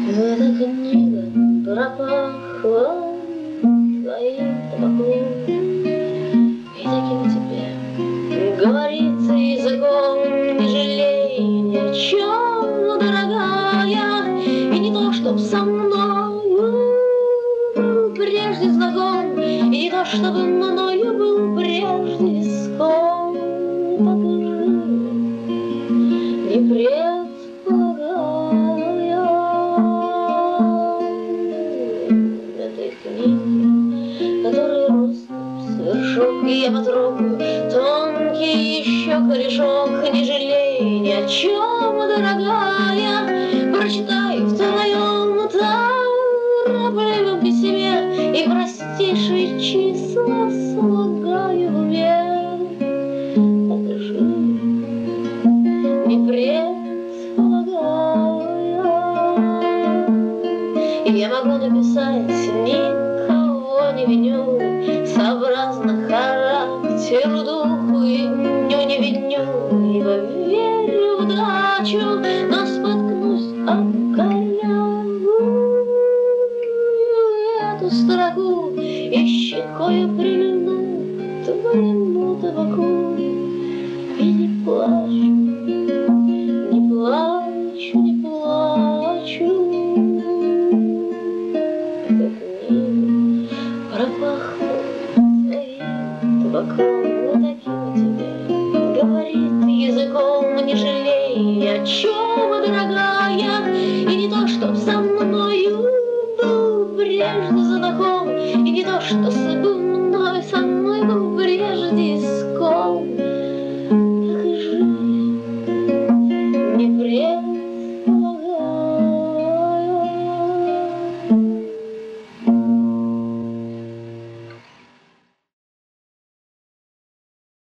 Эта книга пропахла твоим табаком, и таким тебе говорится языком. Не жалей ни о чем, дорогая, и не то, чтоб со мною был прежде знаком, и не то, чтобы мною был прежде иском. Так и жил, не предполагая этой книги, которой ростом свершок я потрогаю, тонкий еще корешок. Не жалей ни о чем, дорогая, прочитаю в твоем торопливом письме и простейшие числа слагаю в уме. Так и жил, не предполагая. Я могу написать, никого не виню, сообразно характеру, духу и не виню, ибо верю в удачу, но споткнусь об корявую эту строку и щекою прильну к твоему табаку. И не плачу, не плачу, не плачу. Эта книга пропахла твоим табаком, но таким тебе говорит языком. Не жалей ни о чем, дорогая, и не то, чтоб со мною был прежде знаком, и не то, что